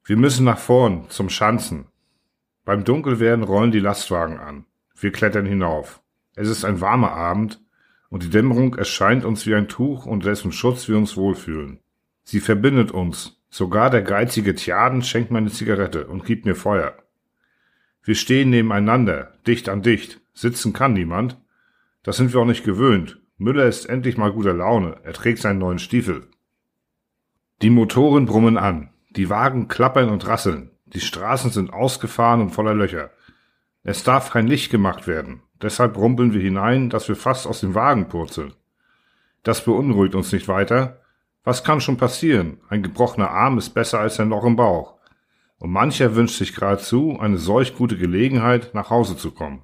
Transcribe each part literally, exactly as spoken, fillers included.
Wir müssen nach vorn, zum Schanzen. Beim Dunkelwerden rollen die Lastwagen an. Wir klettern hinauf. Es ist ein warmer Abend und die Dämmerung erscheint uns wie ein Tuch, unter dessen Schutz wir uns wohlfühlen. Sie verbindet uns. Sogar der geizige Tjaden schenkt mir eine Zigarette und gibt mir Feuer. Wir stehen nebeneinander, dicht an dicht. Sitzen kann niemand. Das sind wir auch nicht gewöhnt. Müller ist endlich mal guter Laune. Er trägt seinen neuen Stiefel. Die Motoren brummen an. Die Wagen klappern und rasseln. Die Straßen sind ausgefahren und voller Löcher. Es darf kein Licht gemacht werden. Deshalb rumpeln wir hinein, dass wir fast aus dem Wagen purzeln. Das beunruhigt uns nicht weiter. Was kann schon passieren? Ein gebrochener Arm ist besser als ein Loch im Bauch. Und mancher wünscht sich geradezu eine solch gute Gelegenheit, nach Hause zu kommen.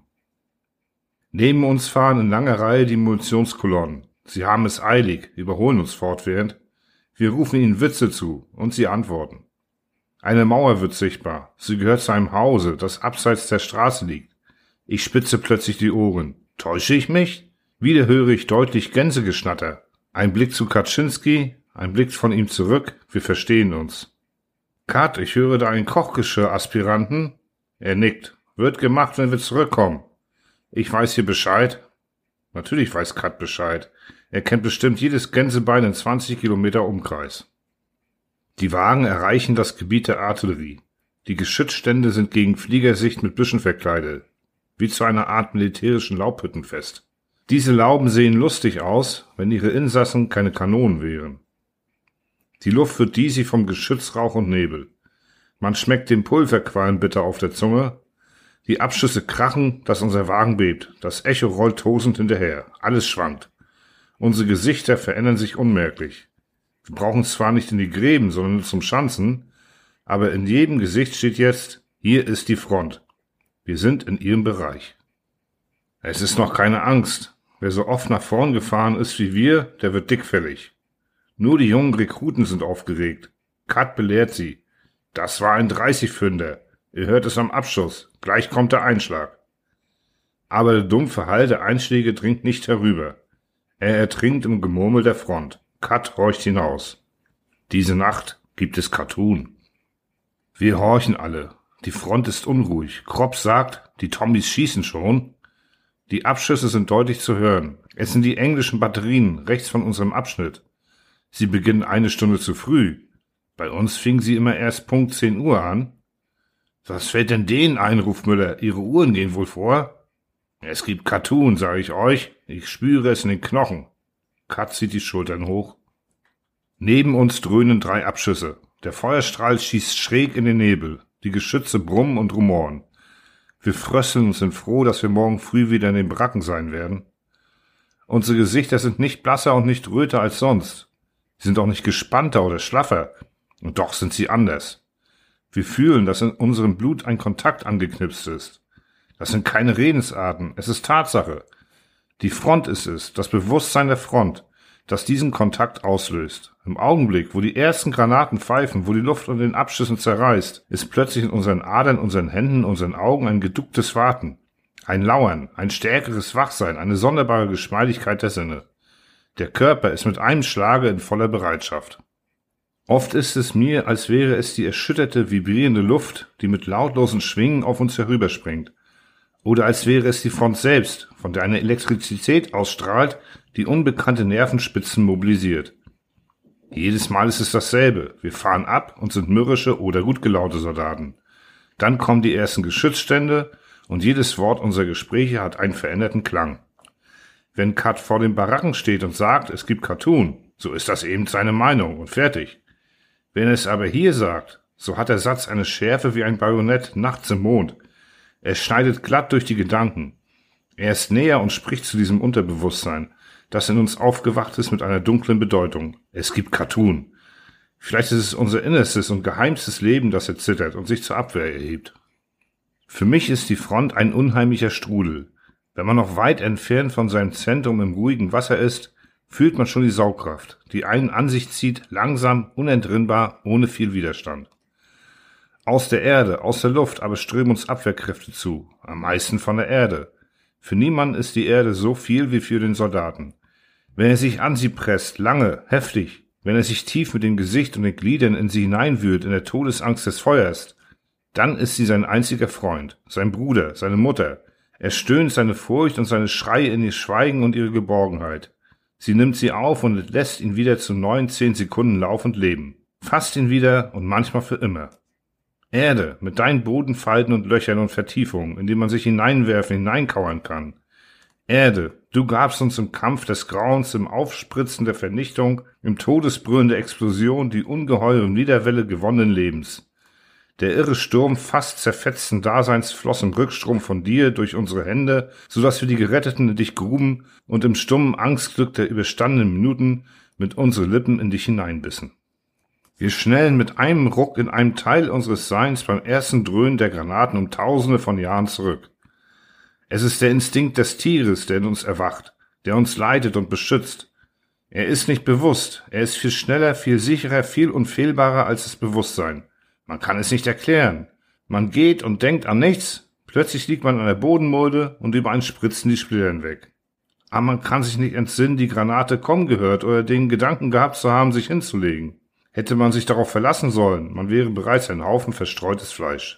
Neben uns fahren in langer Reihe die Munitionskolonnen. Sie haben es eilig, überholen uns fortwährend. Wir rufen ihnen Witze zu und sie antworten. Eine Mauer wird sichtbar. Sie gehört zu einem Hause, das abseits der Straße liegt. Ich spitze plötzlich die Ohren. Täusche ich mich? Wieder höre ich deutlich Gänsegeschnatter. Ein Blick zu Kaczynski, ein Blick von ihm zurück. Wir verstehen uns. Kat, ich höre da einen Kochgeschirr-Aspiranten. Er nickt. Wird gemacht, wenn wir zurückkommen. Ich weiß hier Bescheid. Natürlich weiß Kat Bescheid. Er kennt bestimmt jedes Gänsebein in zwanzig Kilometer Umkreis. Die Wagen erreichen das Gebiet der Artillerie. Die Geschützstände sind gegen Fliegersicht mit Büschen verkleidet, wie zu einer Art militärischen Laubhüttenfest. Diese Lauben sehen lustig aus, wenn ihre Insassen keine Kanonen wären. Die Luft wird diesig vom Geschützrauch und Nebel. Man schmeckt den Pulverqualm bitter auf der Zunge. Die Abschüsse krachen, dass unser Wagen bebt. Das Echo rollt tosend hinterher. Alles schwankt. Unsere Gesichter verändern sich unmerklich. Wir brauchen zwar nicht in die Gräben, sondern nur zum Schanzen, aber in jedem Gesicht steht jetzt, hier ist die Front. Wir sind in ihrem Bereich. Es ist noch keine Angst. Wer so oft nach vorn gefahren ist wie wir, der wird dickfällig. Nur die jungen Rekruten sind aufgeregt. Kat belehrt sie. Das war ein dreißig-Pfünder. Ihr hört es am Abschuss. Gleich kommt der Einschlag. Aber der dumpfe Hall der Einschläge dringt nicht herüber. Er ertrinkt im Gemurmel der Front. Kat horcht hinaus. Diese Nacht gibt es Cartoon. Wir horchen alle. Die Front ist unruhig. Kropp sagt, die Tommys schießen schon. Die Abschüsse sind deutlich zu hören. Es sind die englischen Batterien rechts von unserem Abschnitt. Sie beginnen eine Stunde zu früh. Bei uns fingen sie immer erst Punkt zehn Uhr an. Was fällt denn denen ein, ruft Müller. Ihre Uhren gehen wohl vor? Es gibt Cartoon, sage ich euch. Ich spüre es in den Knochen. Kat zieht die Schultern hoch. Neben uns dröhnen drei Abschüsse. Der Feuerstrahl schießt schräg in den Nebel. Die Geschütze brummen und rumoren. Wir frösteln und sind froh, dass wir morgen früh wieder in den Bracken sein werden. Unsere Gesichter sind nicht blasser und nicht röter als sonst. Sie sind auch nicht gespannter oder schlaffer. Und doch sind sie anders. Wir fühlen, dass in unserem Blut ein Kontakt angeknipst ist. Das sind keine Redensarten, es ist Tatsache. Die Front ist es, das Bewusstsein der Front, das diesen Kontakt auslöst. Im Augenblick, wo die ersten Granaten pfeifen, wo die Luft unter den Abschüssen zerreißt, ist plötzlich in unseren Adern, unseren Händen, unseren Augen ein geducktes Warten. Ein Lauern, ein stärkeres Wachsein, eine sonderbare Geschmeidigkeit der Sinne. Der Körper ist mit einem Schlage in voller Bereitschaft. Oft ist es mir, als wäre es die erschütterte, vibrierende Luft, die mit lautlosen Schwingen auf uns herüberspringt. Oder als wäre es die Front selbst, von der eine Elektrizität ausstrahlt, die unbekannte Nervenspitzen mobilisiert. Jedes Mal ist es dasselbe. Wir fahren ab und sind mürrische oder gut gelaunte Soldaten. Dann kommen die ersten Geschützstände und jedes Wort unserer Gespräche hat einen veränderten Klang. Wenn Kat vor den Baracken steht und sagt, es gibt Cartoon, so ist das eben seine Meinung und fertig. Wenn er es aber hier sagt, so hat der Satz eine Schärfe wie ein Bajonett nachts im Mond. Er schneidet glatt durch die Gedanken. Er ist näher und spricht zu diesem Unterbewusstsein, das in uns aufgewacht ist mit einer dunklen Bedeutung. Es gibt Cartoon. Vielleicht ist es unser innerstes und geheimstes Leben, das erzittert und sich zur Abwehr erhebt. Für mich ist die Front ein unheimlicher Strudel. Wenn man noch weit entfernt von seinem Zentrum im ruhigen Wasser ist, fühlt man schon die Saugkraft, die einen an sich zieht, langsam, unentrinnbar, ohne viel Widerstand. Aus der Erde, aus der Luft aber strömen uns Abwehrkräfte zu, am meisten von der Erde. Für niemanden ist die Erde so viel wie für den Soldaten. Wenn er sich an sie presst, lange, heftig, wenn er sich tief mit dem Gesicht und den Gliedern in sie hineinwühlt in der Todesangst des Feuers, dann ist sie sein einziger Freund, sein Bruder, seine Mutter. Er stöhnt seine Furcht und seine Schreie in ihr Schweigen und ihre Geborgenheit. Sie nimmt sie auf und lässt ihn wieder zu neun, zehn Sekunden laufend leben. Fasst ihn wieder und manchmal für immer. Erde, mit deinen Bodenfalten und Löchern und Vertiefungen, in die man sich hineinwerfen, hineinkauern kann. Erde, du gabst uns im Kampf des Grauens, im Aufspritzen der Vernichtung, im Todesbrüllen der Explosion die ungeheure Niederwelle gewonnenen Lebens. Der irre Sturm fast zerfetzten Daseins floss im Rückstrom von dir durch unsere Hände, so dass wir die Geretteten in dich gruben und im stummen Angstglück der überstandenen Minuten mit unsere Lippen in dich hineinbissen. Wir schnellen mit einem Ruck in einem Teil unseres Seins beim ersten Dröhnen der Granaten um Tausende von Jahren zurück. Es ist der Instinkt des Tieres, der in uns erwacht, der uns leitet und beschützt. Er ist nicht bewusst, er ist viel schneller, viel sicherer, viel unfehlbarer als das Bewusstsein. Man kann es nicht erklären. Man geht und denkt an nichts, plötzlich liegt man an der Bodenmulde und über einen spritzen die Splitter hinweg. Aber man kann sich nicht entsinnen, die Granate kommen gehört oder den Gedanken gehabt zu haben, sich hinzulegen. Hätte man sich darauf verlassen sollen, man wäre bereits ein Haufen verstreutes Fleisch.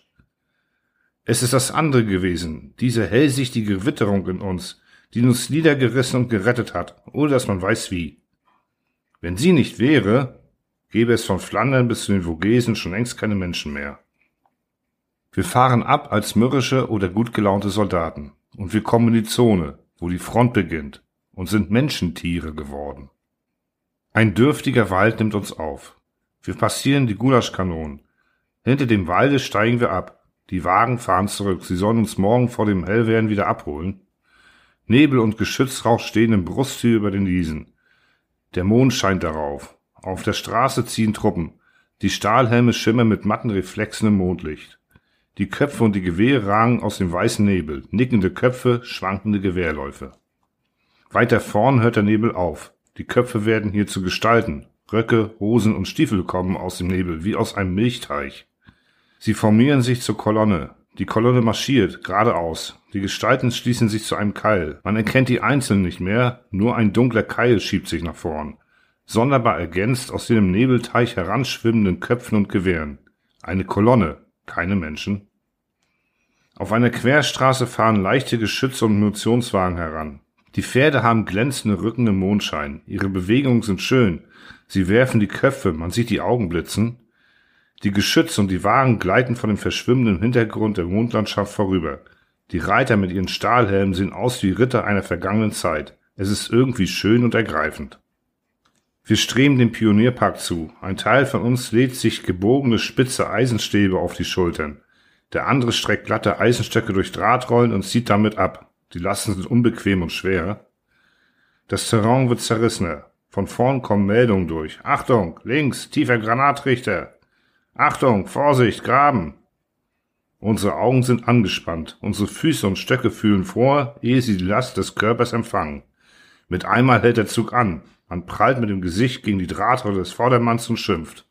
Es ist das andere gewesen, diese hellsichtige Witterung in uns, die uns niedergerissen und gerettet hat, ohne dass man weiß wie. Wenn sie nicht wäre, gäbe es von Flandern bis zu den Vogesen schon längst keine Menschen mehr. Wir fahren ab als mürrische oder gut gelaunte Soldaten und wir kommen in die Zone, wo die Front beginnt und sind Menschentiere geworden. Ein dürftiger Wald nimmt uns auf. Wir passieren die Gulaschkanonen. Hinter dem Walde steigen wir ab. Die Wagen fahren zurück. Sie sollen uns morgen vor dem Hellwerden wieder abholen. Nebel und Geschützrauch stehen im Brusthöhe über den Wiesen. Der Mond scheint darauf. Auf der Straße ziehen Truppen. Die Stahlhelme schimmern mit matten Reflexen im Mondlicht. Die Köpfe und die Gewehre ragen aus dem weißen Nebel. Nickende Köpfe, schwankende Gewehrläufe. Weiter vorn hört der Nebel auf. Die Köpfe werden hier zu Gestalten. Röcke, Hosen und Stiefel kommen aus dem Nebel, wie aus einem Milchteich. Sie formieren sich zur Kolonne. Die Kolonne marschiert, geradeaus. Die Gestalten schließen sich zu einem Keil. Man erkennt die Einzelnen nicht mehr, nur ein dunkler Keil schiebt sich nach vorn. Sonderbar ergänzt aus dem im Nebelteich heranschwimmenden Köpfen und Gewehren. Eine Kolonne, keine Menschen. Auf einer Querstraße fahren leichte Geschütze und Munitionswagen heran. Die Pferde haben glänzende Rücken im Mondschein. Ihre Bewegungen sind schön. Sie werfen die Köpfe, man sieht die Augen blitzen. Die Geschütze und die Wagen gleiten von dem verschwimmenden Hintergrund der Mondlandschaft vorüber. Die Reiter mit ihren Stahlhelmen sehen aus wie Ritter einer vergangenen Zeit. Es ist irgendwie schön und ergreifend. Wir streben dem Pionierpark zu. Ein Teil von uns lädt sich gebogene, spitze Eisenstäbe auf die Schultern. Der andere streckt glatte Eisenstöcke durch Drahtrollen und zieht damit ab. Die Lasten sind unbequem und schwer. Das Terrain wird zerrissener. Von vorn kommen Meldungen durch. Achtung, links, tiefer Granatrichter. Achtung, Vorsicht, Graben. Unsere Augen sind angespannt. Unsere Füße und Stöcke fühlen vor, ehe sie die Last des Körpers empfangen. Mit einmal hält der Zug an. Man prallt mit dem Gesicht gegen die Drahtrolle des Vordermanns und schimpft.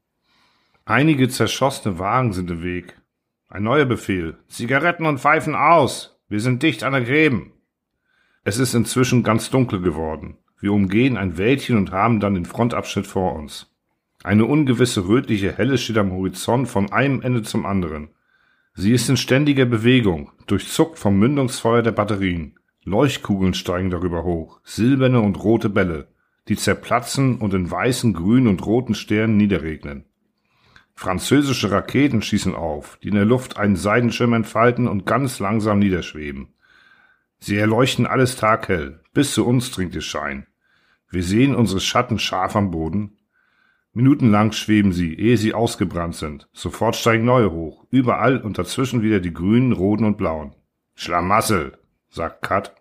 Einige zerschossene Wagen sind im Weg. Ein neuer Befehl. Zigaretten und Pfeifen aus. Wir sind dicht an der Gräben. Es ist inzwischen ganz dunkel geworden. Wir umgehen ein Wäldchen und haben dann den Frontabschnitt vor uns. Eine ungewisse rötliche Helle steht am Horizont von einem Ende zum anderen. Sie ist in ständiger Bewegung, durchzuckt vom Mündungsfeuer der Batterien. Leuchtkugeln steigen darüber hoch, silberne und rote Bälle, die zerplatzen und in weißen, grünen und roten Sternen niederregnen. Französische Raketen schießen auf, die in der Luft einen Seidenschirm entfalten und ganz langsam niederschweben. Sie erleuchten alles taghell, bis zu uns dringt ihr Schein. Wir sehen unsere Schatten scharf am Boden. Minutenlang schweben sie, ehe sie ausgebrannt sind. Sofort steigen neue hoch, überall und dazwischen wieder die grünen, roten und blauen. Schlamassel, sagt Kat.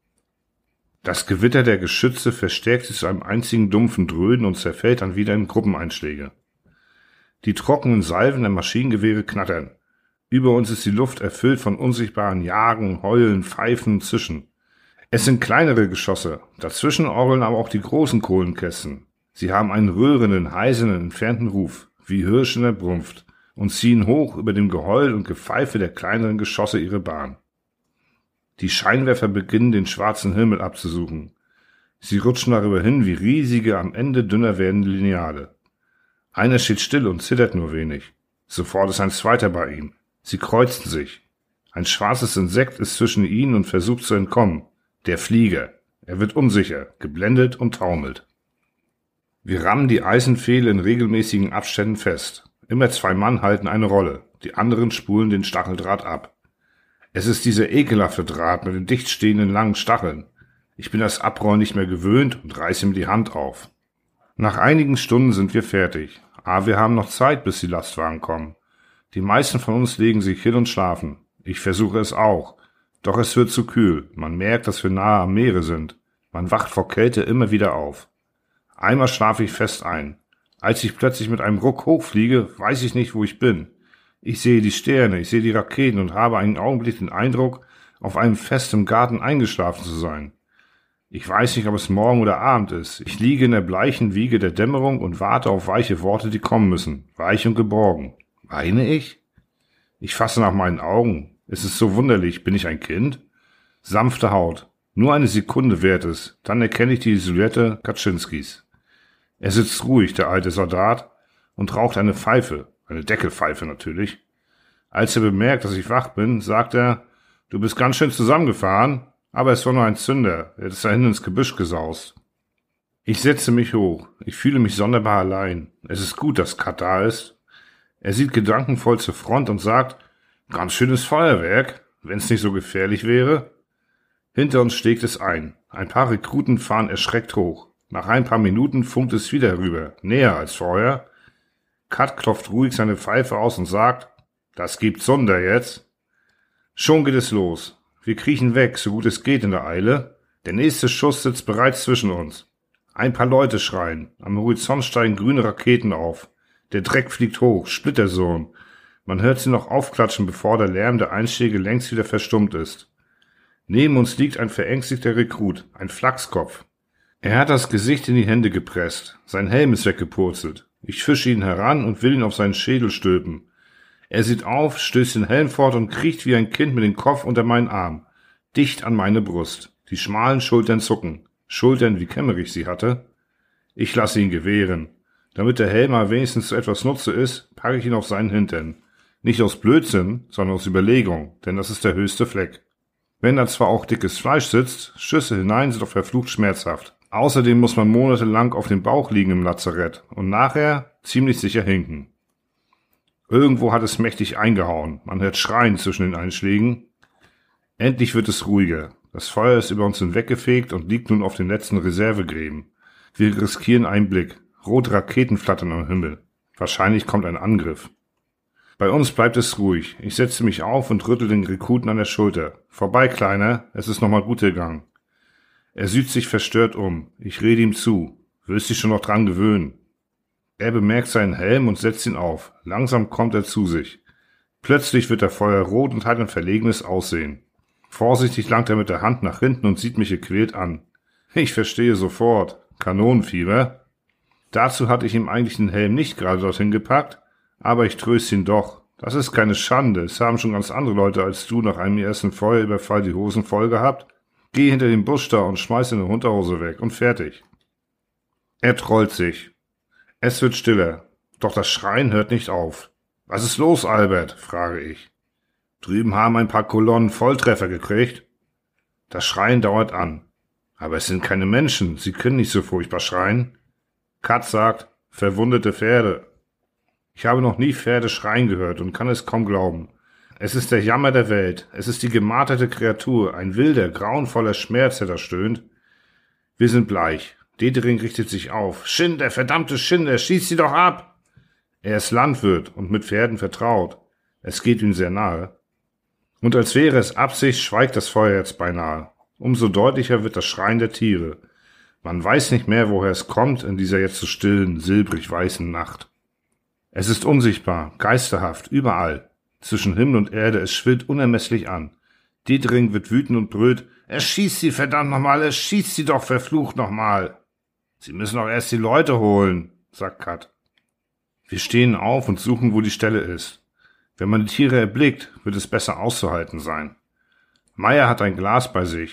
Das Gewitter der Geschütze verstärkt sich zu einem einzigen dumpfen Dröhnen und zerfällt dann wieder in Gruppeneinschläge. Die trockenen Salven der Maschinengewehre knattern. Über uns ist die Luft erfüllt von unsichtbaren Jagen, Heulen, Pfeifen, Zischen. Es sind kleinere Geschosse, dazwischen orgeln aber auch die großen Kohlenkästen. Sie haben einen rührenden, heisernen, entfernten Ruf, wie Hirsch in der Brunft, und ziehen hoch über dem Geheul und Gepfeife der kleineren Geschosse ihre Bahn. Die Scheinwerfer beginnen, den schwarzen Himmel abzusuchen. Sie rutschen darüber hin wie riesige, am Ende dünner werdende Lineale. Einer steht still und zittert nur wenig. Sofort ist ein zweiter bei ihm. Sie kreuzen sich. Ein schwarzes Insekt ist zwischen ihnen und versucht zu entkommen. Der Flieger. Er wird unsicher, geblendet und taumelt. Wir rammen die Eisenpfähle in regelmäßigen Abständen fest. Immer zwei Mann halten eine Rolle. Die anderen spulen den Stacheldraht ab. Es ist dieser ekelhafte Draht mit den dicht stehenden langen Stacheln. Ich bin das Abrollen nicht mehr gewöhnt und reiße mir die Hand auf. Nach einigen Stunden sind wir fertig. Aber wir haben noch Zeit, bis die Lastwagen kommen. Die meisten von uns legen sich hin und schlafen. Ich versuche es auch. Doch es wird zu kühl. Man merkt, dass wir nahe am Meere sind. Man wacht vor Kälte immer wieder auf. Einmal schlafe ich fest ein. Als ich plötzlich mit einem Ruck hochfliege, weiß ich nicht, wo ich bin. Ich sehe die Sterne, ich sehe die Raketen und habe einen Augenblick den Eindruck, auf einem Fest im Garten eingeschlafen zu sein. Ich weiß nicht, ob es morgen oder Abend ist. Ich liege in der bleichen Wiege der Dämmerung und warte auf weiche Worte, die kommen müssen. Weich und geborgen. Weine ich? Ich fasse nach meinen Augen. Es ist so wunderlich. Bin ich ein Kind? Sanfte Haut. Nur eine Sekunde währt es. Dann erkenne ich die Silhouette Kaczynskis. Er sitzt ruhig, der alte Soldat, und raucht eine Pfeife. Eine Deckelpfeife natürlich. Als er bemerkt, dass ich wach bin, sagt er, du bist ganz schön zusammengefahren, aber es war nur ein Zünder. Er ist dahin ins Gebüsch gesaust. Ich setze mich hoch. Ich fühle mich sonderbar allein. Es ist gut, dass Kat da ist. Er sieht gedankenvoll zur Front und sagt, ganz schönes Feuerwerk, wenn es nicht so gefährlich wäre. Hinter uns schlägt es ein. Ein paar Rekruten fahren erschreckt hoch. Nach ein paar Minuten funkt es wieder herüber, näher als vorher. Kat klopft ruhig seine Pfeife aus und sagt, das gibt Zunder jetzt. Schon geht es los. Wir kriechen weg, so gut es geht in der Eile. Der nächste Schuss sitzt bereits zwischen uns. Ein paar Leute schreien. Am Horizont steigen grüne Raketen auf. Der Dreck fliegt hoch, Splittersohn. Man hört sie noch aufklatschen, bevor der Lärm der Einschläge längst wieder verstummt ist. Neben uns liegt ein verängstigter Rekrut, ein Flachskopf. Er hat das Gesicht in die Hände gepresst. Sein Helm ist weggepurzelt. Ich fische ihn heran und will ihn auf seinen Schädel stülpen. Er sieht auf, stößt den Helm fort und kriecht wie ein Kind mit dem Kopf unter meinen Arm, dicht an meine Brust. Die schmalen Schultern zucken. Schultern, wie kämmerig sie hatte. Ich lasse ihn gewähren. Damit der Helm mal wenigstens zu etwas Nutze ist, packe ich ihn auf seinen Hintern. Nicht aus Blödsinn, sondern aus Überlegung, denn das ist der höchste Fleck. Wenn da zwar auch dickes Fleisch sitzt, Schüsse hinein sind doch verflucht schmerzhaft. Außerdem muss man monatelang auf dem Bauch liegen im Lazarett und nachher ziemlich sicher hinken. Irgendwo hat es mächtig eingehauen. Man hört Schreien zwischen den Einschlägen. Endlich wird es ruhiger. Das Feuer ist über uns hinweggefegt und liegt nun auf den letzten Reservegräben. Wir riskieren einen Blick. Rote Raketen flattern am Himmel. Wahrscheinlich kommt ein Angriff. Bei uns bleibt es ruhig. Ich setze mich auf und rüttel den Rekruten an der Schulter. Vorbei, Kleiner, es ist nochmal gut gegangen. Er sieht sich verstört um. Ich rede ihm zu. Willst dich schon noch dran gewöhnen. Er bemerkt seinen Helm und setzt ihn auf. Langsam kommt er zu sich. Plötzlich wird er feuerrot und hat ein verlegenes Aussehen. Vorsichtig langt er mit der Hand nach hinten und sieht mich gequält an. Ich verstehe sofort. Kanonenfieber. Dazu hatte ich ihm eigentlich den Helm nicht gerade dorthin gepackt, aber ich tröste ihn doch. Das ist keine Schande. Es haben schon ganz andere Leute als du nach einem ersten Feuerüberfall die Hosen voll gehabt. Geh hinter den Busch da und schmeiß deine Unterhose weg und fertig. Er trollt sich. Es wird stiller. Doch das Schreien hört nicht auf. Was ist los, Albert? Frage ich. Drüben haben ein paar Kolonnen Volltreffer gekriegt. Das Schreien dauert an. Aber es sind keine Menschen. Sie können nicht so furchtbar schreien. Kat sagt, verwundete Pferde. Ich habe noch nie Pferde schreien gehört und kann es kaum glauben. Es ist der Jammer der Welt. Es ist die gemarterte Kreatur, ein wilder, grauenvoller Schmerz, der da stöhnt. Wir sind bleich. Detering richtet sich auf. Schinder, verdammte Schinder, schieß sie doch ab! Er ist Landwirt und mit Pferden vertraut. Es geht ihm sehr nahe. Und als wäre es Absicht, schweigt das Feuer jetzt beinahe. Umso deutlicher wird das Schreien der Tiere. Man weiß nicht mehr, woher es kommt in dieser jetzt so stillen, silbrig-weißen Nacht. Es ist unsichtbar, geisterhaft, überall. Zwischen Himmel und Erde, es schwillt unermesslich an. Detering wird wütend und brüllt, erschießt sie, verdammt nochmal, erschießt sie doch, verflucht nochmal. Sie müssen auch erst die Leute holen, sagt Kat. Wir stehen auf und suchen, wo die Stelle ist. Wenn man die Tiere erblickt, wird es besser auszuhalten sein. Meier hat ein Glas bei sich.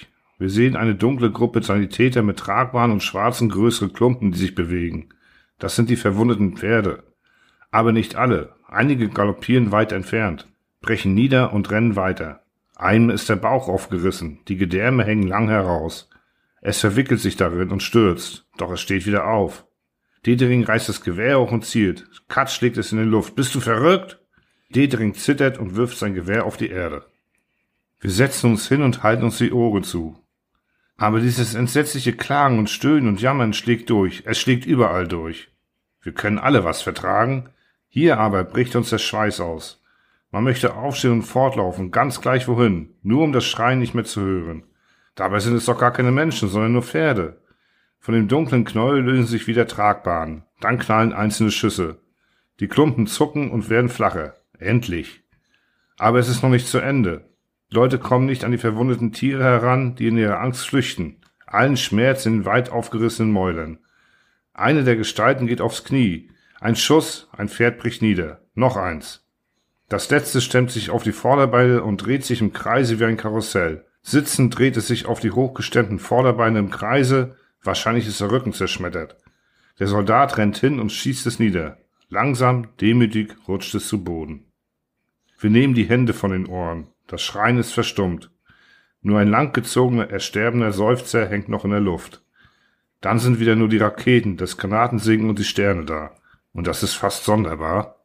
Wir sehen eine dunkle Gruppe Sanitäter mit tragbaren und schwarzen größere Klumpen, die sich bewegen. Das sind die verwundeten Pferde. Aber nicht alle. Einige galoppieren weit entfernt, brechen nieder und rennen weiter. Einem ist der Bauch aufgerissen, die Gedärme hängen lang heraus. Es verwickelt sich darin und stürzt, doch es steht wieder auf. Detering reißt das Gewehr hoch und zielt. Kat schlägt es in die Luft. Bist du verrückt? Detering zittert und wirft sein Gewehr auf die Erde. Wir setzen uns hin und halten uns die Ohren zu. Aber dieses entsetzliche Klagen und Stöhnen und Jammern schlägt durch. Es schlägt überall durch. Wir können alle was vertragen. Hier aber bricht uns der Schweiß aus. Man möchte aufstehen und fortlaufen, ganz gleich wohin, nur um das Schreien nicht mehr zu hören. Dabei sind es doch gar keine Menschen, sondern nur Pferde. Von dem dunklen Knäuel lösen sich wieder Tragbahnen. Dann knallen einzelne Schüsse. Die Klumpen zucken und werden flacher. Endlich. Aber es ist noch nicht zu Ende. Die Leute kommen nicht an die verwundeten Tiere heran, die in ihrer Angst flüchten. Allen Schmerz in den weit aufgerissenen Mäulern. Eine der Gestalten geht aufs Knie. Ein Schuss, ein Pferd bricht nieder. Noch eins. Das letzte stemmt sich auf die Vorderbeine und dreht sich im Kreise wie ein Karussell. Sitzend dreht es sich auf die hochgestemmten Vorderbeine im Kreise. Wahrscheinlich ist der Rücken zerschmettert. Der Soldat rennt hin und schießt es nieder. Langsam, demütig rutscht es zu Boden. Wir nehmen die Hände von den Ohren. Das Schreien ist verstummt. Nur ein langgezogener, ersterbender Seufzer hängt noch in der Luft. Dann sind wieder nur die Raketen, das Granatensingen und die Sterne da. Und das ist fast sonderbar.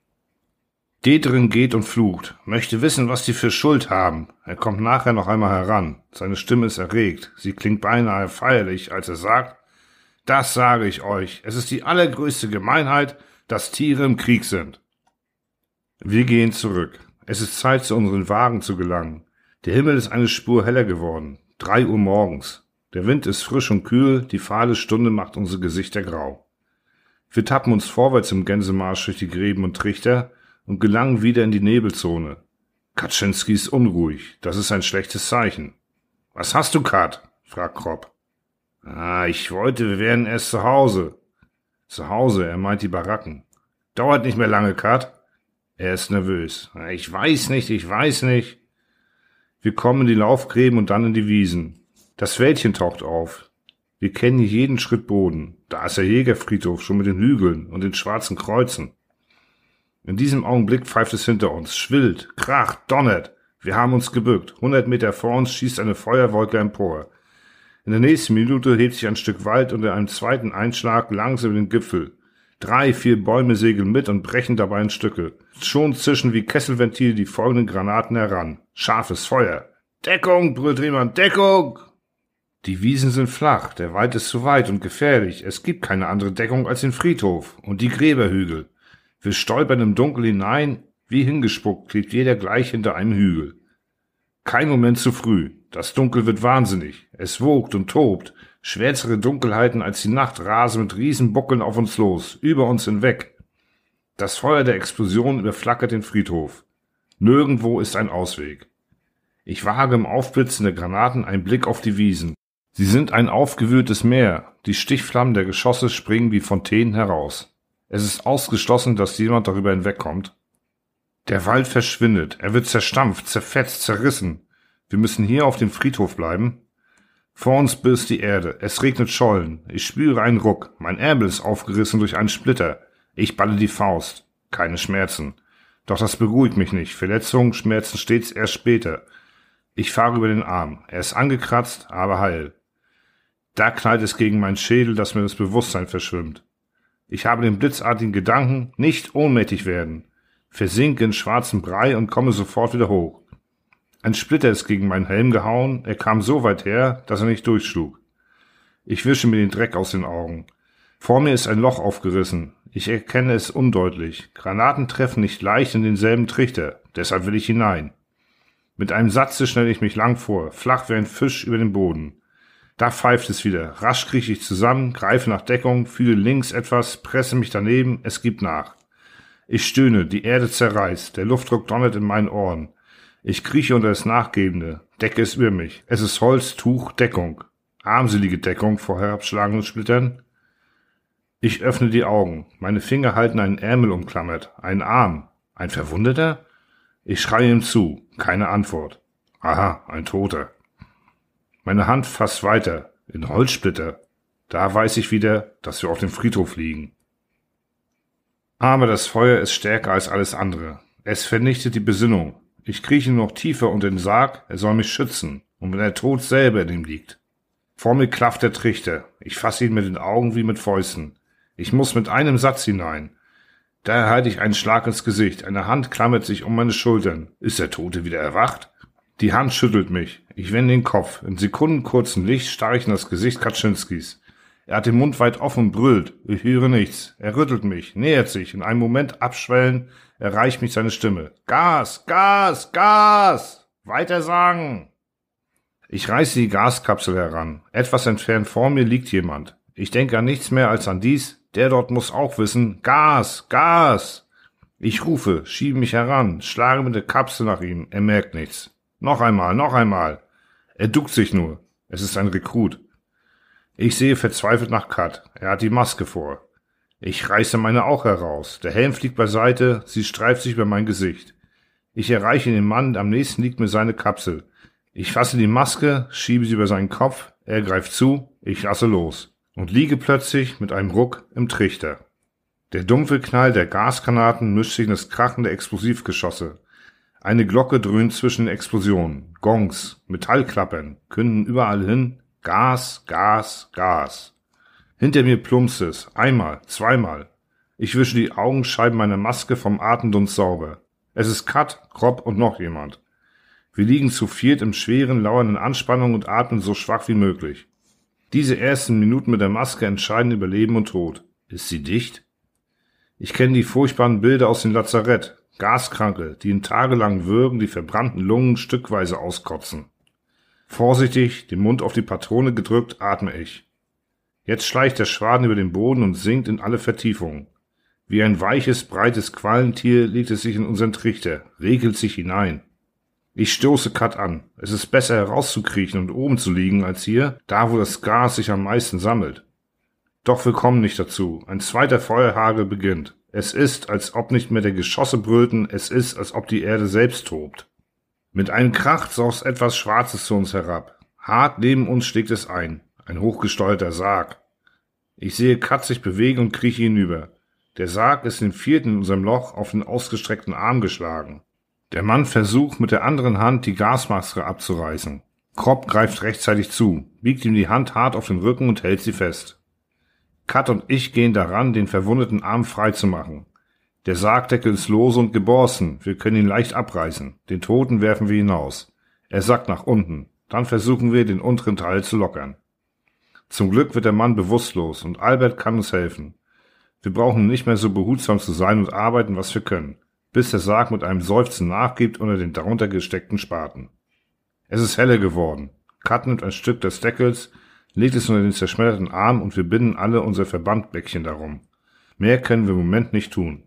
Detering geht und flucht, möchte wissen, was die für Schuld haben. Er kommt nachher noch einmal heran. Seine Stimme ist erregt. Sie klingt beinahe feierlich, als er sagt, das sage ich euch. Es ist die allergrößte Gemeinheit, dass Tiere im Krieg sind. Wir gehen zurück. Es ist Zeit, zu unseren Wagen zu gelangen. Der Himmel ist eine Spur heller geworden. Drei Uhr morgens. Der Wind ist frisch und kühl, die fahle Stunde macht unsere Gesichter grau. Wir tappen uns vorwärts im Gänsemarsch durch die Gräben und Trichter und gelangen wieder in die Nebelzone. Kaczynski ist unruhig. Das ist ein schlechtes Zeichen. Was hast du, Kat? Fragt Kropp. Ah, ich wollte, wir wären erst zu Hause. Zu Hause, er meint die Baracken. Dauert nicht mehr lange, Kat. Er ist nervös. Ich weiß nicht, ich weiß nicht. Wir kommen in die Laufgräben und dann in die Wiesen. Das Wäldchen taucht auf. Wir kennen hier jeden Schritt Boden. Da ist der Jägerfriedhof schon mit den Hügeln und den schwarzen Kreuzen. In diesem Augenblick pfeift es hinter uns, schwillt, kracht, donnert. Wir haben uns gebückt. Hundert Meter vor uns schießt eine Feuerwolke empor. In der nächsten Minute hebt sich ein Stück Wald unter einem zweiten Einschlag langsam in den Gipfel. Drei, vier Bäume segeln mit und brechen dabei in Stücke. Schon zischen wie Kesselventile die folgenden Granaten heran. Scharfes Feuer. Deckung, brüllt jemand, Deckung! Die Wiesen sind flach, der Wald ist zu weit und gefährlich. Es gibt keine andere Deckung als den Friedhof und die Gräberhügel. Wir stolpern im Dunkel hinein, wie hingespuckt klebt jeder gleich hinter einem Hügel. Kein Moment zu früh. Das Dunkel wird wahnsinnig. Es wogt und tobt. Schwärzere Dunkelheiten als die Nacht rasen mit Riesenbuckeln auf uns los, über uns hinweg. Das Feuer der Explosion überflackert den Friedhof. Nirgendwo ist ein Ausweg. Ich wage im Aufblitzen der Granaten einen Blick auf die Wiesen. Sie sind ein aufgewühltes Meer. Die Stichflammen der Geschosse springen wie Fontänen heraus. Es ist ausgeschlossen, dass jemand darüber hinwegkommt. Der Wald verschwindet. Er wird zerstampft, zerfetzt, zerrissen. Wir müssen hier auf dem Friedhof bleiben. Vor uns birst die Erde. Es regnet Schollen. Ich spüre einen Ruck. Mein Ärmel ist aufgerissen durch einen Splitter. Ich balle die Faust. Keine Schmerzen. Doch das beruhigt mich nicht. Verletzungen schmerzen stets erst später. Ich fahre über den Arm. Er ist angekratzt, aber heil. Da knallt es gegen meinen Schädel, dass mir das Bewusstsein verschwimmt. Ich habe den blitzartigen Gedanken, nicht ohnmächtig werden. Versinke in schwarzem Brei und komme sofort wieder hoch. Ein Splitter ist gegen meinen Helm gehauen, er kam so weit her, dass er nicht durchschlug. Ich wische mir den Dreck aus den Augen. Vor mir ist ein Loch aufgerissen. Ich erkenne es undeutlich. Granaten treffen nicht leicht in denselben Trichter, deshalb will ich hinein. Mit einem Satze schnelle ich mich lang vor, flach wie ein Fisch über den Boden. Da pfeift es wieder. Rasch krieche ich zusammen, greife nach Deckung, fühle links etwas, presse mich daneben, es gibt nach. Ich stöhne, die Erde zerreißt, der Luftdruck donnert in meinen Ohren. Ich krieche unter das Nachgebende, Decke ist über mich. Es ist Holz, Tuch, Deckung. Armselige Deckung vor herabschlagenden Splittern. Ich öffne die Augen. Meine Finger halten einen Ärmel umklammert. Ein Arm. Ein Verwundeter? Ich schreie ihm zu. Keine Antwort. Aha, ein Toter. Meine Hand fasst weiter, in Holzsplitter. Da weiß ich wieder, dass wir auf dem Friedhof liegen. Aber das Feuer ist stärker als alles andere. Es vernichtet die Besinnung. Ich krieche noch tiefer unter den Sarg, er soll mich schützen, und wenn der Tod selber in ihm liegt. Vor mir klafft der Trichter. Ich fasse ihn mit den Augen wie mit Fäusten. Ich muss mit einem Satz hinein. Da erhalte ich einen Schlag ins Gesicht. Eine Hand klammert sich um meine Schultern. Ist der Tote wieder erwacht? Die Hand schüttelt mich. Ich wende den Kopf. In sekundenkurzem Licht starre ich in das Gesicht Kaczynskis. Er hat den Mund weit offen und brüllt. Ich höre nichts. Er rüttelt mich, nähert sich. In einem Moment abschwellen, erreicht mich seine Stimme. Gas, Gas, Gas! Weiter sagen! Ich reiße die Gaskapsel heran. Etwas entfernt vor mir liegt jemand. Ich denke an nichts mehr als an dies. Der dort muss auch wissen. Gas, Gas! Ich rufe, schiebe mich heran, schlage mit der Kapsel nach ihm. Er merkt nichts. Noch einmal, noch einmal. Er duckt sich nur. Es ist ein Rekrut. Ich sehe verzweifelt nach Kat. Er hat die Maske vor. Ich reiße meine auch heraus. Der Helm fliegt beiseite, sie streift sich über mein Gesicht. Ich erreiche den Mann, am nächsten liegt mir seine Kapsel. Ich fasse die Maske, schiebe sie über seinen Kopf, er greift zu, ich lasse los und liege plötzlich mit einem Ruck im Trichter. Der dumpfe Knall der Gasgranaten mischt sich in das Krachen der Explosivgeschosse. Eine Glocke dröhnt zwischen den Explosionen. Gongs, Metallklappern künden überall hin. Gas, Gas, Gas. Hinter mir plumpst es. Einmal, zweimal. Ich wische die Augenscheiben meiner Maske vom Atemdunst sauber. Es ist Kat, Kropp und noch jemand. Wir liegen zu viert im schweren, lauernden Anspannung und atmen so schwach wie möglich. Diese ersten Minuten mit der Maske entscheiden über Leben und Tod. Ist sie dicht? Ich kenne die furchtbaren Bilder aus dem Lazarett. Gaskranke, die in tagelangen Würgen die verbrannten Lungen stückweise auskotzen. Vorsichtig, den Mund auf die Patrone gedrückt, atme ich. Jetzt schleicht der Schwaden über den Boden und sinkt in alle Vertiefungen. Wie ein weiches, breites Qualentier legt es sich in unseren Trichter, regelt sich hinein. Ich stoße Kat an. Es ist besser herauszukriechen und oben zu liegen als hier, da wo das Gas sich am meisten sammelt. Doch wir kommen nicht dazu. Ein zweiter Feuerhagel beginnt. Es ist, als ob nicht mehr der Geschosse brüllten, es ist, als ob die Erde selbst tobt. Mit einem Krach saust etwas Schwarzes zu uns herab. Hart neben uns schlägt es ein. Ein hochgesteuerter Sarg. Ich sehe Kat sich bewegen und krieche hinüber. Der Sarg ist den vierten in unserem Loch auf den ausgestreckten Arm geschlagen. Der Mann versucht mit der anderen Hand die Gasmaske abzureißen. Kropp greift rechtzeitig zu, biegt ihm die Hand hart auf den Rücken und hält sie fest. Kat und ich gehen daran, den verwundeten Arm freizumachen. Der Sargdeckel ist lose und geborsten, wir können ihn leicht abreißen. Den Toten werfen wir hinaus. Er sackt nach unten. Dann versuchen wir, den unteren Teil zu lockern. Zum Glück wird der Mann bewusstlos und Albert kann uns helfen. Wir brauchen nicht mehr so behutsam zu sein und arbeiten, was wir können, bis der Sarg mit einem Seufzen nachgibt unter den darunter gesteckten Spaten. Es ist heller geworden. Kat nimmt ein Stück des Deckels, legt es unter den zerschmetterten Arm und wir binden alle unser Verbandbäckchen darum. Mehr können wir im Moment nicht tun.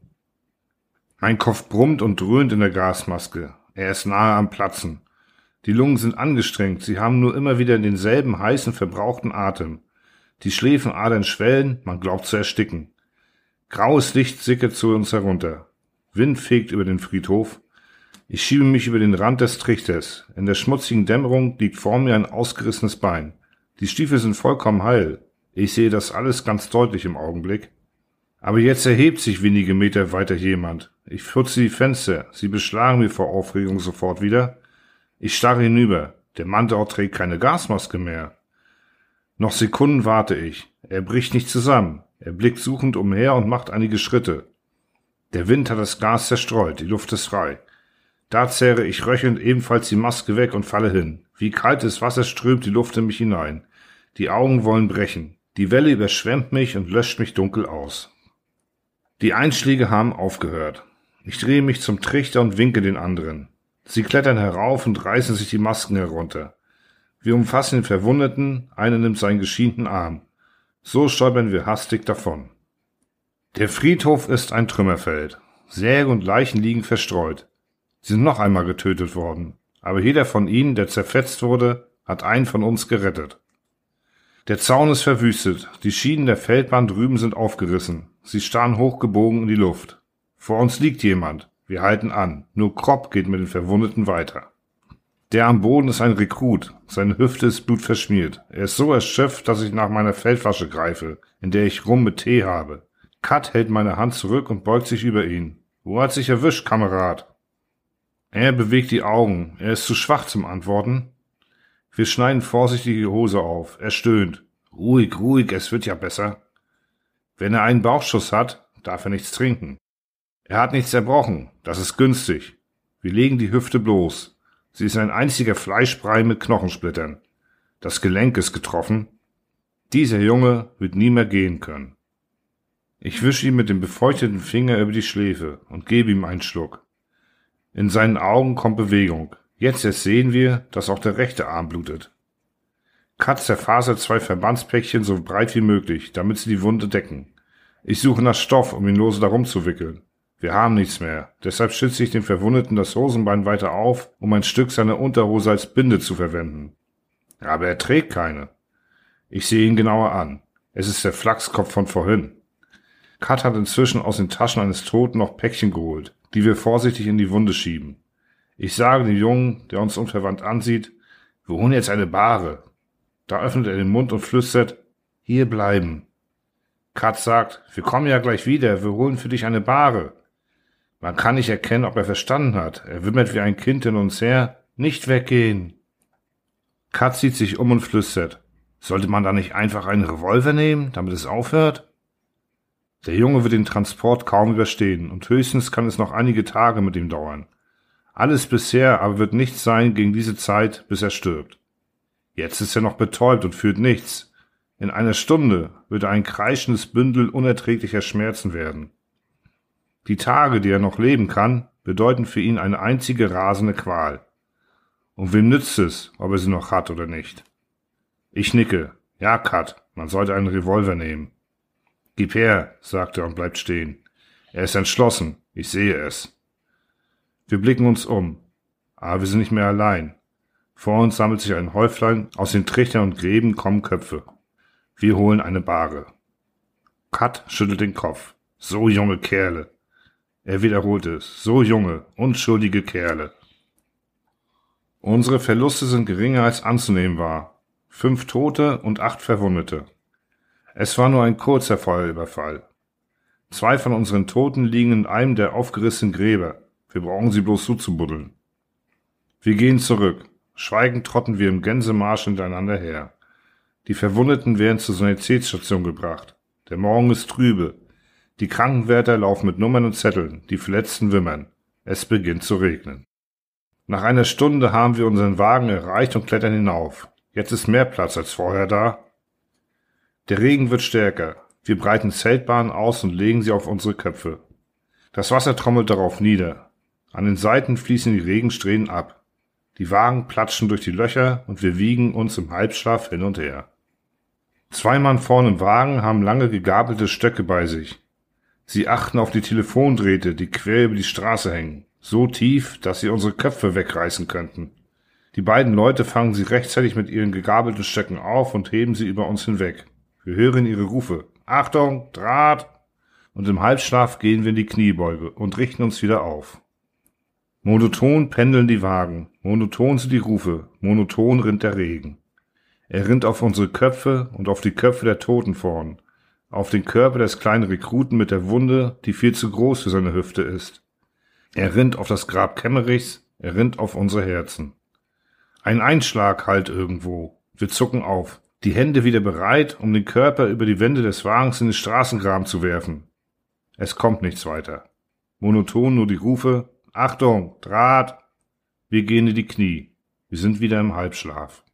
Mein Kopf brummt und dröhnt in der Gasmaske. Er ist nahe am Platzen. Die Lungen sind angestrengt, sie haben nur immer wieder denselben heißen, verbrauchten Atem. Die Schläfenadern schwellen, man glaubt zu ersticken. Graues Licht sickert zu uns herunter. Wind fegt über den Friedhof. Ich schiebe mich über den Rand des Trichters. In der schmutzigen Dämmerung liegt vor mir ein ausgerissenes Bein. Die Stiefel sind vollkommen heil. Ich sehe das alles ganz deutlich im Augenblick. Aber jetzt erhebt sich wenige Meter weiter jemand. Ich putze die Fenster. Sie beschlagen mir vor Aufregung sofort wieder. Ich starre hinüber. Der Mann dort trägt keine Gasmaske mehr. Noch Sekunden warte ich. Er bricht nicht zusammen. Er blickt suchend umher und macht einige Schritte. Der Wind hat das Gas zerstreut. Die Luft ist frei. Da zerre ich röchelnd ebenfalls die Maske weg und falle hin. Wie kaltes Wasser strömt die Luft in mich hinein. Die Augen wollen brechen. Die Welle überschwemmt mich und löscht mich dunkel aus. Die Einschläge haben aufgehört. Ich drehe mich zum Trichter und winke den anderen. Sie klettern herauf und reißen sich die Masken herunter. Wir umfassen den Verwundeten, einer nimmt seinen geschienten Arm. So stolpern wir hastig davon. Der Friedhof ist ein Trümmerfeld. Särge und Leichen liegen verstreut. Sie sind noch einmal getötet worden, aber jeder von ihnen, der zerfetzt wurde, hat einen von uns gerettet. Der Zaun ist verwüstet, die Schienen der Feldbahn drüben sind aufgerissen, sie starren hochgebogen in die Luft. Vor uns liegt jemand, wir halten an, nur Kropp geht mit den Verwundeten weiter. Der am Boden ist ein Rekrut. Seine Hüfte ist blutverschmiert. Er ist so erschöpft, dass ich nach meiner Feldflasche greife, in der ich Rum mit Tee habe. Kat hält meine Hand zurück und beugt sich über ihn. Wo hat sich erwischt, Kamerad? Er bewegt die Augen. Er ist zu schwach zum Antworten. Wir schneiden vorsichtig die Hose auf. Er stöhnt. Ruhig, ruhig, es wird ja besser. Wenn er einen Bauchschuss hat, darf er nichts trinken. Er hat nichts erbrochen. Das ist günstig. Wir legen die Hüfte bloß. Sie ist ein einziger Fleischbrei mit Knochensplittern. Das Gelenk ist getroffen. Dieser Junge wird nie mehr gehen können. Ich wische ihm mit dem befeuchteten Finger über die Schläfe und gebe ihm einen Schluck. In seinen Augen kommt Bewegung. Jetzt erst sehen wir, dass auch der rechte Arm blutet. Kat zerfasert zwei Verbandspäckchen so breit wie möglich, damit sie die Wunde decken. Ich suche nach Stoff, um ihn lose darum zu wickeln. Wir haben nichts mehr, deshalb schütze ich dem Verwundeten das Hosenbein weiter auf, um ein Stück seiner Unterhose als Binde zu verwenden. Aber er trägt keine. Ich sehe ihn genauer an. Es ist der Flachskopf von vorhin. Kat hat inzwischen aus den Taschen eines Toten noch Päckchen geholt, die wir vorsichtig in die Wunde schieben. Ich sage dem Jungen, der uns unverwandt ansieht, wir holen jetzt eine Bahre. Da öffnet er den Mund und flüstert, hier bleiben. Kat sagt, wir kommen ja gleich wieder, wir holen für dich eine Bahre. Man kann nicht erkennen, ob er verstanden hat. Er wimmert wie ein Kind hin uns her. Nicht weggehen. Kat zieht sich um und flüstert. Sollte man da nicht einfach einen Revolver nehmen, damit es aufhört? Der Junge wird den Transport kaum überstehen und höchstens kann es noch einige Tage mit ihm dauern. Alles bisher aber wird nichts sein gegen diese Zeit, bis er stirbt. Jetzt ist er noch betäubt und fühlt nichts. In einer Stunde wird er ein kreischendes Bündel unerträglicher Schmerzen werden. Die Tage, die er noch leben kann, bedeuten für ihn eine einzige rasende Qual. Und wem nützt es, ob er sie noch hat oder nicht? Ich nicke. Ja, Kat, man sollte einen Revolver nehmen. Gib her, sagt er und bleibt stehen. Er ist entschlossen, ich sehe es. Wir blicken uns um. Aber wir sind nicht mehr allein. Vor uns sammelt sich ein Häuflein, aus den Trichtern und Gräben kommen Köpfe. Wir holen eine Bahre. Kat schüttelt den Kopf. So junge Kerle. Er wiederholt es. So junge, unschuldige Kerle. Unsere Verluste sind geringer als anzunehmen war. Fünf Tote und acht Verwundete. Es war nur ein kurzer Feuerüberfall. Zwei von unseren Toten liegen in einem der aufgerissenen Gräber. Wir brauchen sie bloß zuzubuddeln. Wir gehen zurück. Schweigend trotten wir im Gänsemarsch hintereinander her. Die Verwundeten werden zur Sanitätsstation gebracht. Der Morgen ist trübe. Die Krankenwärter laufen mit Nummern und Zetteln, die Verletzten wimmern. Es beginnt zu regnen. Nach einer Stunde haben wir unseren Wagen erreicht und klettern hinauf. Jetzt ist mehr Platz als vorher da. Der Regen wird stärker. Wir breiten Zeltbahnen aus und legen sie auf unsere Köpfe. Das Wasser trommelt darauf nieder. An den Seiten fließen die Regensträhnen ab. Die Wagen platschen durch die Löcher und wir wiegen uns im Halbschlaf hin und her. Zwei Mann vorn im Wagen haben lange gegabelte Stöcke bei sich. Sie achten auf die Telefondrähte, die quer über die Straße hängen, so tief, dass sie unsere Köpfe wegreißen könnten. Die beiden Leute fangen sie rechtzeitig mit ihren gegabelten Stöcken auf und heben sie über uns hinweg. Wir hören ihre Rufe. Achtung, Draht! Und im Halbschlaf gehen wir in die Kniebeuge und richten uns wieder auf. Monoton pendeln die Wagen, monoton sind die Rufe, monoton rinnt der Regen. Er rinnt auf unsere Köpfe und auf die Köpfe der Toten vorn, auf den Körper des kleinen Rekruten mit der Wunde, die viel zu groß für seine Hüfte ist. Er rinnt auf das Grab Kemmerichs, er rinnt auf unsere Herzen. Ein Einschlag hallt irgendwo. Wir zucken auf, die Hände wieder bereit, um den Körper über die Wände des Wagens in den Straßengraben zu werfen. Es kommt nichts weiter. Monoton nur die Rufe, Achtung, Draht! Wir gehen in die Knie. Wir sind wieder im Halbschlaf.